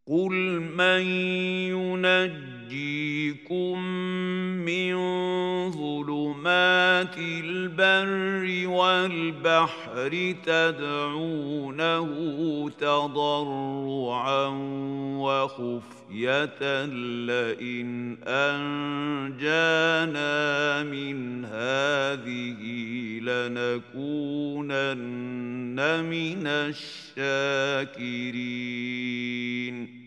قل من ينجيكم من ظلمات البر والبحر تدعونه تضرعا وخفية لئن أنجانا من هذه لنكونن من الشاكرين